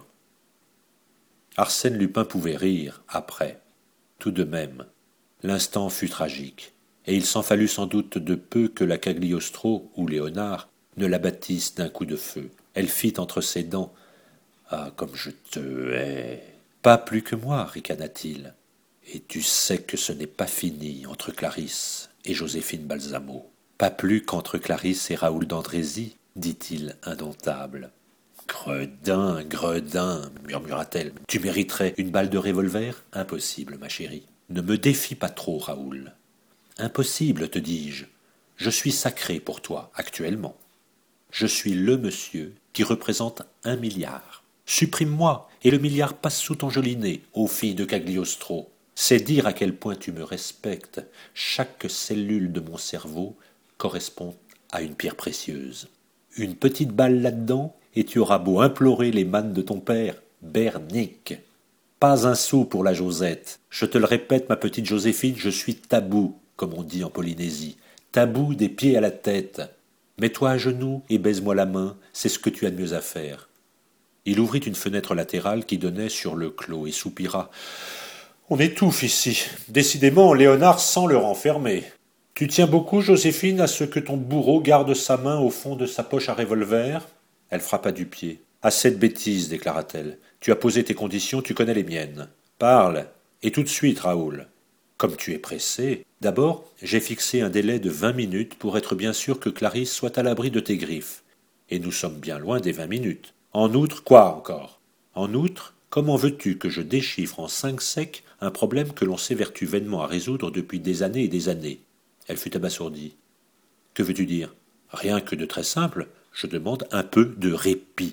Arsène Lupin pouvait rire, après. Tout de même, l'instant fut tragique, et il s'en fallut sans doute de peu que la Cagliostro, ou Léonard, ne la bâtisse d'un coup de feu. Elle fit entre ses dents « Ah, comme je te hais !»« Pas plus que moi, ricana-t-il. Et tu sais que ce n'est pas fini entre Clarisse et Joséphine Balsamo. Pas plus qu'entre Clarisse et Raoul d'Andrézy, dit-il indomptable. Gredin, gredin, murmura-t-elle. Tu mériterais une balle de revolver? Impossible, ma chérie. Ne me défie pas trop, Raoul. Impossible, te dis-je. Je suis sacré pour toi, actuellement. Je suis le monsieur qui représente 1 milliard. Supprime-moi, et le milliard passe sous ton joli nez, ô fille de Cagliostro. C'est dire à quel point tu me respectes. Chaque cellule de mon cerveau correspond à une pierre précieuse. Une petite balle là-dedans, et tu auras beau implorer les mannes de ton père, bernique. Pas un sou pour la Josette. Je te le répète, ma petite Joséphine, je suis tabou, comme on dit en Polynésie. Tabou des pieds à la tête. Mets-toi à genoux et baise-moi la main, c'est ce que tu as de mieux à faire. Il ouvrit une fenêtre latérale qui donnait sur le clos et soupira. On étouffe ici. Décidément, Léonard sent le renfermer. Tu tiens beaucoup, Joséphine, à ce que ton bourreau garde sa main au fond de sa poche à revolver? Elle frappa du pied. Assez de bêtises, déclara-t-elle. Tu as posé tes conditions, tu connais les miennes. Parle, et tout de suite, Raoul. Comme tu es pressé, d'abord, j'ai fixé un délai de 20 minutes pour être bien sûr que Clarisse soit à l'abri de tes griffes. Et nous sommes bien loin des 20 minutes. En outre, quoi encore? En outre, comment veux-tu que je déchiffre en 5 secs un problème que l'on s'évertue vainement à résoudre depuis des années et des années? Elle fut abasourdie. Que veux-tu dire? Rien que de très simple, je demande un peu de répit.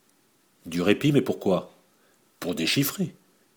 Du répit, mais pourquoi? Pour déchiffrer.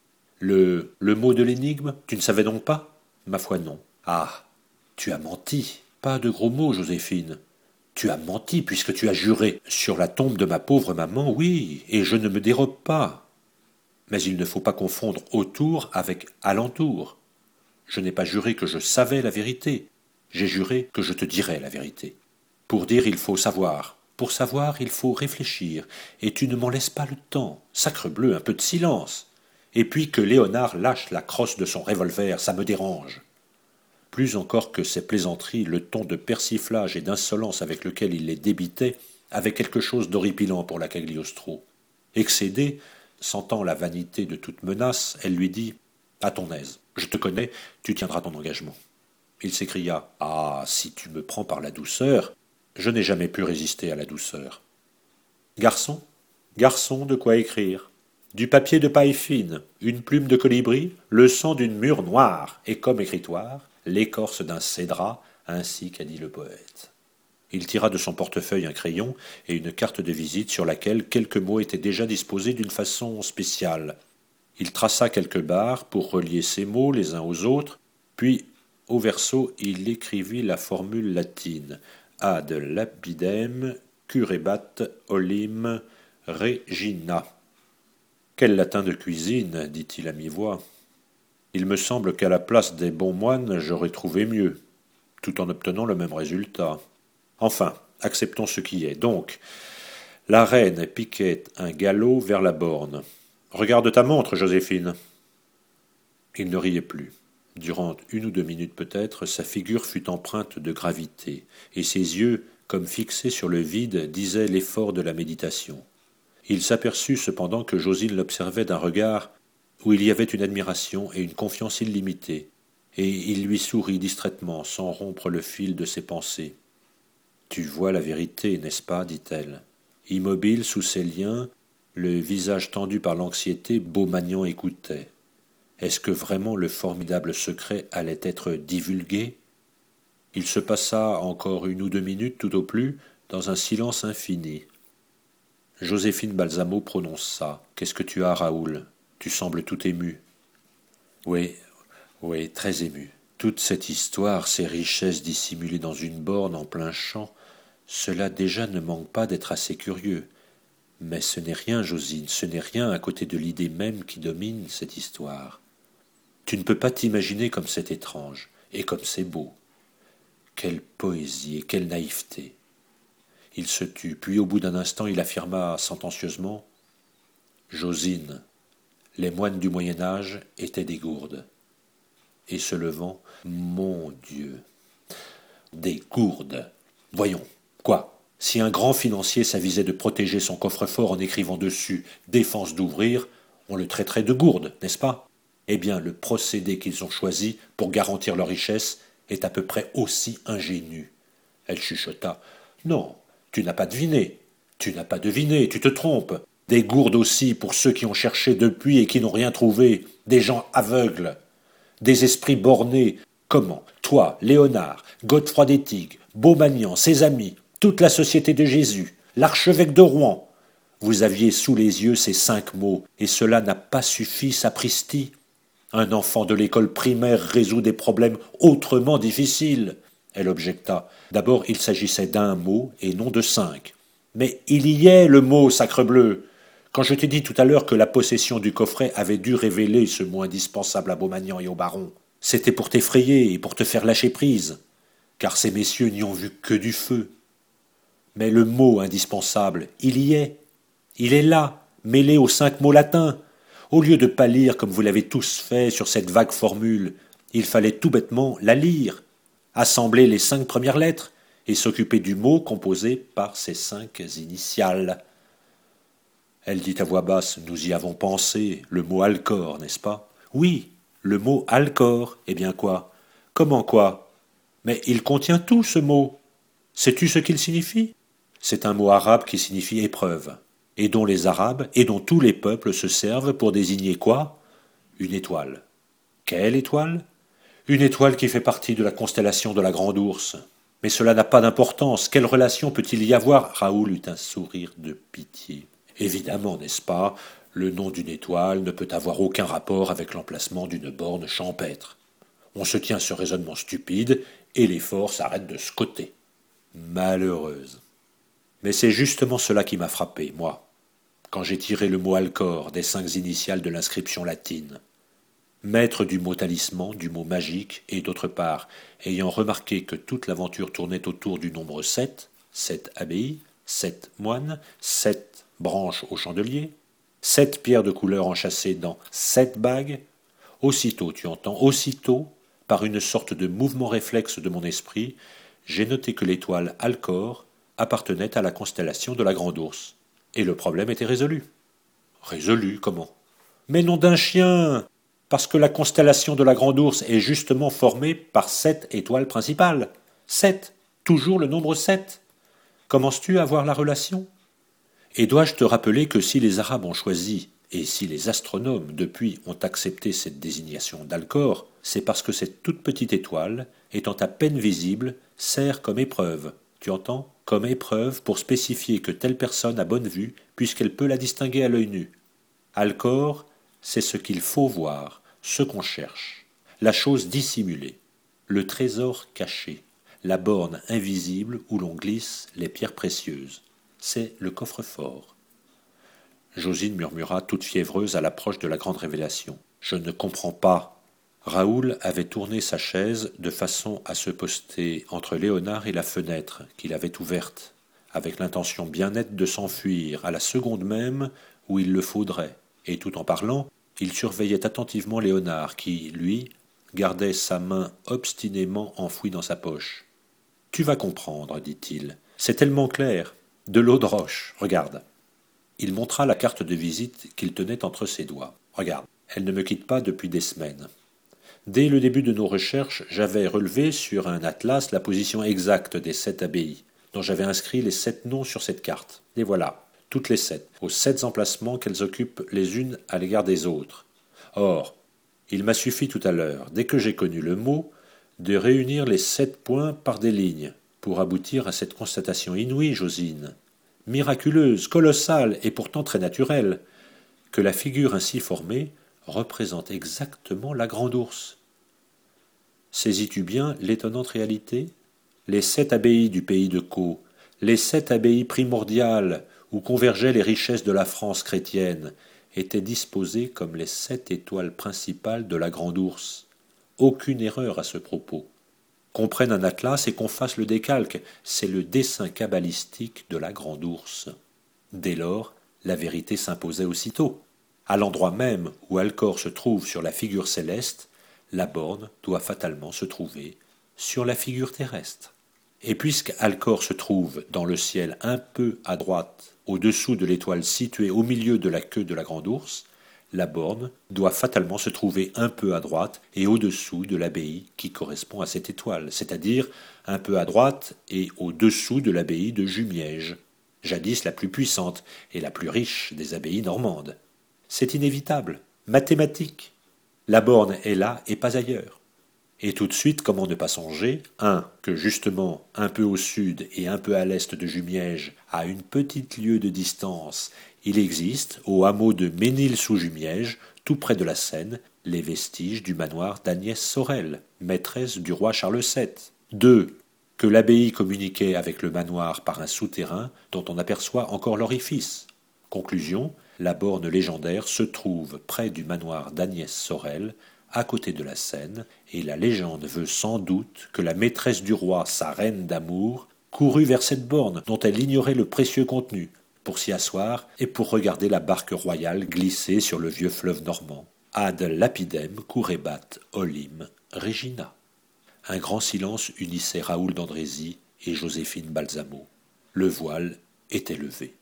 Le mot de l'énigme, tu ne savais donc pas? Ma foi, non. Ah, tu as menti. Pas de gros mots, Joséphine. Tu as menti puisque tu as juré. Sur la tombe de ma pauvre maman, oui, et je ne me dérobe pas. Mais il ne faut pas confondre autour avec alentour. Je n'ai pas juré que je savais la vérité. J'ai juré que je te dirais la vérité. Pour dire, il faut savoir. Pour savoir, il faut réfléchir. Et tu ne m'en laisses pas le temps. Sacrebleu, un peu de silence. Et puis que Léonard lâche la crosse de son revolver, ça me dérange. Plus encore que ses plaisanteries, le ton de persiflage et d'insolence avec lequel il les débitait avait quelque chose d'horripilant pour la Cagliostro. Excédée, sentant la vanité de toute menace, elle lui dit « À ton aise, je te connais, tu tiendras ton engagement. » Il s'écria « Ah, si tu me prends par la douceur, je n'ai jamais pu résister à la douceur. » Garçon, garçon, de quoi écrire. Du papier de paille fine, une plume de colibri, le sang d'une mûre noire, et comme écritoire, l'écorce d'un cédrat, ainsi qu'a dit le poète. Il tira de son portefeuille un crayon et une carte de visite sur laquelle quelques mots étaient déjà disposés d'une façon spéciale. Il traça quelques barres pour relier ces mots les uns aux autres, puis Au verso, il écrivit la formule latine ad lapidem curebat olim regina. Quel latin de cuisine, dit-il à mi-voix. Il me semble qu'à la place des bons moines, j'aurais trouvé mieux, tout en obtenant le même résultat. Enfin, acceptons ce qui est. Donc, la reine piquait un galop vers la borne. Regarde ta montre, Joséphine. Il ne riait plus. Durant 1 ou 2 minutes peut-être, sa figure fut empreinte de gravité, et ses yeux, comme fixés sur le vide, disaient l'effort de la méditation. Il s'aperçut cependant que Josine l'observait d'un regard où il y avait une admiration et une confiance illimitée, et il lui sourit distraitement, sans rompre le fil de ses pensées. « Tu vois la vérité, n'est-ce pas » dit-elle. Immobile sous ses liens, le visage tendu par l'anxiété, Beaumagnan écoutait. Est-ce que vraiment le formidable secret allait être divulgué ? Il se passa encore 1 ou 2 minutes tout au plus, dans un silence infini. Joséphine Balsamo prononça. « Qu'est-ce que tu as, Raoul ? Tu sembles tout ému. » Oui, très ému. Toute cette histoire, ces richesses dissimulées dans une borne en plein champ, cela déjà ne manque pas d'être assez curieux. Mais ce n'est rien, Josine, ce n'est rien à côté de l'idée même qui domine cette histoire. Tu ne peux pas t'imaginer comme c'est étrange, et comme c'est beau. Quelle poésie et quelle naïveté. Il se tut, puis au bout d'un instant il affirma sentencieusement « Josine, les moines du Moyen-Âge étaient des gourdes. » Et se levant « Mon Dieu !»« Des gourdes ! Voyons, quoi ? Si un grand financier s'avisait de protéger son coffre-fort en écrivant dessus « Défense d'ouvrir », on le traiterait de gourde, n'est-ce pas ? Eh bien, le procédé qu'ils ont choisi pour garantir leur richesse est à peu près aussi ingénu. Elle chuchota. « Non, tu n'as pas deviné, tu te trompes. Des gourdes aussi pour ceux qui ont cherché depuis et qui n'ont rien trouvé, des gens aveugles, des esprits bornés. Comment, toi, Léonard, Godefroy d'Étigues, Beaumagnan, ses amis, toute la Société de Jésus, l'archevêque de Rouen, vous aviez sous les yeux ces 5 mots, et cela n'a pas suffi, sapristi. Un enfant de l'école primaire résout des problèmes autrement difficiles. » Elle objecta. D'abord, il s'agissait d'un mot et non de 5. Mais il y est le mot, sacrebleu. Quand je t'ai dit tout à l'heure que la possession du coffret avait dû révéler ce mot indispensable à Beaumagnan et au baron, c'était pour t'effrayer et pour te faire lâcher prise, car ces messieurs n'y ont vu que du feu. Mais le mot indispensable, il y est. Il est là, mêlé aux 5 mots latins. Au lieu de pâlir comme vous l'avez tous fait sur cette vague formule, il fallait tout bêtement la lire, assembler les 5 premières lettres et s'occuper du mot composé par ces 5 initiales. Elle dit à voix basse, nous y avons pensé, le mot Alcor, n'est-ce pas ? Oui, le mot Alcor. Eh bien quoi ? Comment quoi ? Mais il contient tout ce mot. Sais-tu ce qu'il signifie ? C'est un mot arabe qui signifie épreuve, et dont les Arabes et dont tous les peuples se servent pour désigner quoi ? Une étoile. Quelle étoile ? Une étoile qui fait partie de la constellation de la Grande Ourse. Mais cela n'a pas d'importance. Quelle relation peut-il y avoir ? Raoul eut un sourire de pitié. Évidemment, n'est-ce pas ? Le nom d'une étoile ne peut avoir aucun rapport avec l'emplacement d'une borne champêtre. On se tient à ce raisonnement stupide et l'effort s'arrête de ce côté. Malheureuse. Mais c'est justement cela qui m'a frappé, moi, quand j'ai tiré le mot Alcor des 5 initiales de l'inscription latine. Maître du mot talisman, du mot magique, et d'autre part, ayant remarqué que toute l'aventure tournait autour du nombre 7, 7 abbayes, 7 moines, 7 branches au chandelier, 7 pierres de couleur enchâssées dans 7 bagues, aussitôt, tu entends, aussitôt, par une sorte de mouvement réflexe de mon esprit, j'ai noté que l'étoile Alcor appartenait à la constellation de la Grande Ourse. Et le problème était résolu. Résolu, comment ? Mais nom d'un chien ! Parce que la constellation de la Grande Ourse est justement formée par 7 étoiles principales. 7, toujours le nombre 7. Commences-tu à voir la relation ? Et dois-je te rappeler que si les Arabes ont choisi, et si les astronomes depuis ont accepté cette désignation d'Alcor, c'est parce que cette toute petite étoile, étant à peine visible, sert comme épreuve. Tu entends ? Comme épreuve pour spécifier que telle personne a bonne vue, puisqu'elle peut la distinguer à l'œil nu. Alcor, c'est ce qu'il faut voir, ce qu'on cherche, la chose dissimulée. le trésor caché, la borne invisible où l'on glisse les pierres précieuses. C'est le coffre-fort. Josine murmura toute fiévreuse à l'approche de la grande révélation. « Je ne comprends pas. » Raoul avait tourné sa chaise de façon à se poster entre Léonard et la fenêtre qu'il avait ouverte, avec l'intention bien nette de s'enfuir à la seconde même où il le faudrait, et tout en parlant, il surveillait attentivement Léonard qui, lui, gardait sa main obstinément enfouie dans sa poche. « Tu vas comprendre, dit-il. C'est tellement clair. De l'eau de roche, regarde. » Il montra la carte de visite qu'il tenait entre ses doigts. « Regarde, elle ne me quitte pas depuis des semaines. Dès le début de nos recherches, j'avais relevé sur un atlas la position exacte des 7 abbayes, dont j'avais inscrit les 7 noms sur cette carte. Les voilà, toutes les 7, aux 7 emplacements qu'elles occupent les unes à l'égard des autres. Or, il m'a suffi tout à l'heure, dès que j'ai connu le mot, de réunir les 7 points par des lignes, pour aboutir à cette constatation inouïe, Josine, miraculeuse, colossale et pourtant très naturelle, que la figure ainsi formée représente exactement la grande ours. Saisis-tu bien l'étonnante réalité ? Les 7 abbayes du pays de Caux, les 7 abbayes primordiales où convergeaient les richesses de la France chrétienne, étaient disposées comme les 7 étoiles principales de la grande ours. Aucune erreur à ce propos. Qu'on prenne un atlas et qu'on fasse le décalque, c'est le dessin cabalistique de la grande ours. Dès lors, la vérité s'imposait aussitôt. À l'endroit même où Alcor se trouve sur la figure céleste, la borne doit fatalement se trouver sur la figure terrestre. Et puisque Alcor se trouve dans le ciel un peu à droite, au-dessous de l'étoile située au milieu de la queue de la grande ours, la borne doit fatalement se trouver un peu à droite et au-dessous de l'abbaye qui correspond à cette étoile, c'est-à-dire un peu à droite et au-dessous de l'abbaye de Jumièges, jadis la plus puissante et la plus riche des abbayes normandes. C'est inévitable, mathématique. La borne est là et pas ailleurs. Et tout de suite, comment ne pas songer, que justement, un peu au sud et un peu à l'est de Jumièges, à une petite lieue de distance, il existe, au hameau de Ménil-sous-Jumièges, tout près de la Seine, les vestiges du manoir d'Agnès Sorel, maîtresse du roi Charles VII. 2. Que l'abbaye communiquait avec le manoir par un souterrain dont on aperçoit encore l'orifice. Conclusion, la borne légendaire se trouve près du manoir d'Agnès Sorel, à côté de la Seine, et la légende veut sans doute que la maîtresse du roi, sa reine d'amour, courut vers cette borne dont elle ignorait le précieux contenu, pour s'y asseoir et pour regarder la barque royale glisser sur le vieux fleuve normand. Ad lapidem curebat olim Regina. Un grand silence unissait Raoul d'Andrézy et Joséphine Balsamo. Le voile était levé.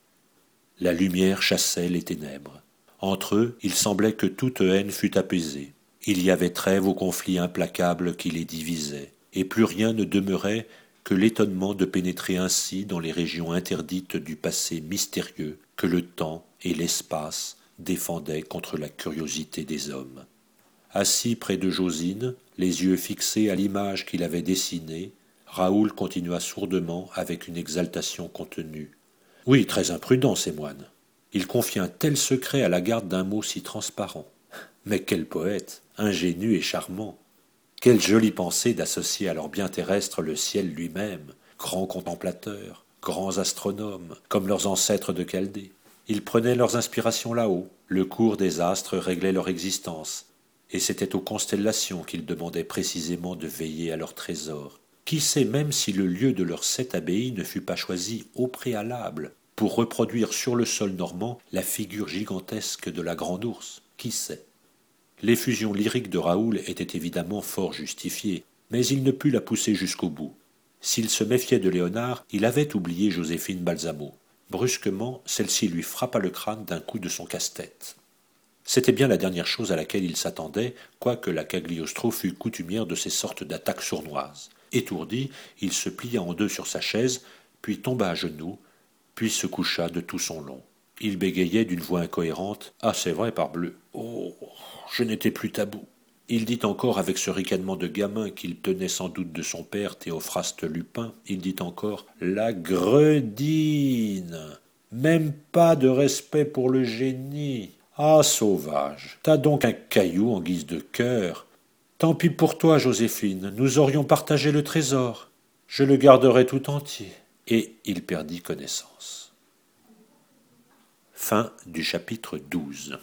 La lumière chassait les ténèbres. Entre eux, il semblait que toute haine fût apaisée. Il y avait trêve au conflit implacable qui les divisait, et plus rien ne demeurait que l'étonnement de pénétrer ainsi dans les régions interdites du passé mystérieux que le temps et l'espace défendaient contre la curiosité des hommes. Assis près de Josine, les yeux fixés à l'image qu'il avait dessinée, Raoul continua sourdement avec une exaltation contenue. « Oui, très imprudent, ces moines. Il confie un tel secret à la garde d'un mot si transparent. Mais quel poète, ingénu et charmant! Quelle jolie pensée d'associer à leur bien terrestre le ciel lui-même, grands contemplateurs, grands astronomes, comme leurs ancêtres de Chaldée. Ils prenaient leurs inspirations là-haut, le cours des astres réglait leur existence, et c'était aux constellations qu'ils demandaient précisément de veiller à leur trésor. Qui sait même si le lieu de leurs 7 abbayes ne fut pas choisi au préalable pour reproduire sur le sol normand la figure gigantesque de la grande ours? Qui sait? L'effusion lyrique de Raoul était évidemment fort justifiée, mais il ne put la pousser jusqu'au bout. S'il se méfiait de Léonard, il avait oublié Joséphine Balsamo. Brusquement, celle-ci lui frappa le crâne d'un coup de son casse-tête. C'était bien la dernière chose à laquelle il s'attendait, quoique la Cagliostro fût coutumière de ces sortes d'attaques sournoises. Étourdi, il se plia en deux sur sa chaise, puis tomba à genoux, puis se coucha de tout son long. Il bégayait d'une voix incohérente. « Ah, c'est vrai, parbleu. Oh, je n'étais plus tabou. » Il dit encore avec ce ricanement de gamin qu'il tenait sans doute de son père Théophraste Lupin, il dit encore « La gredine. Même pas de respect pour le génie. Ah, sauvage, t'as donc un caillou en guise de cœur. Tant pis pour toi, Joséphine, nous aurions partagé le trésor. Je le garderai tout entier. Et il perdit connaissance. Fin du chapitre 12.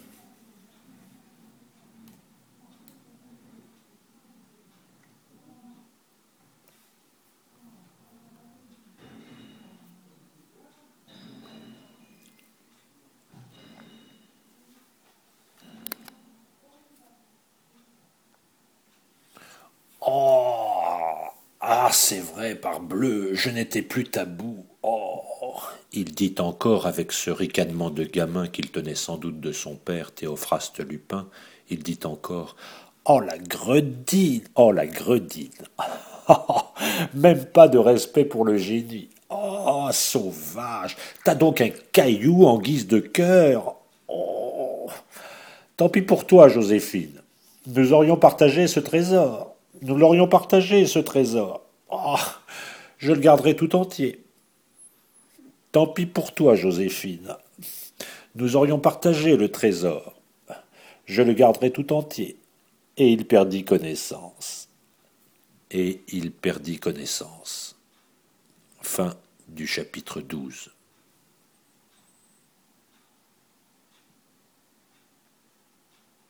Oh, ah, c'est vrai, parbleu, je n'étais plus tabou. Oh, il dit encore avec ce ricanement de gamin qu'il tenait sans doute de son père Théophraste Lupin. Il dit encore: oh la gredine, oh la gredine. Même pas de respect pour le génie. Oh, sauvage, t'as donc un caillou en guise de cœur. Oh, tant pis pour toi, Joséphine. Nous aurions partagé ce trésor. Nous l'aurions partagé, ce trésor. Oh, je le garderai tout entier. Tant pis pour toi, Joséphine. Nous aurions partagé le trésor. Je le garderai tout entier. Et il perdit connaissance. Et il perdit connaissance. Fin du chapitre 12.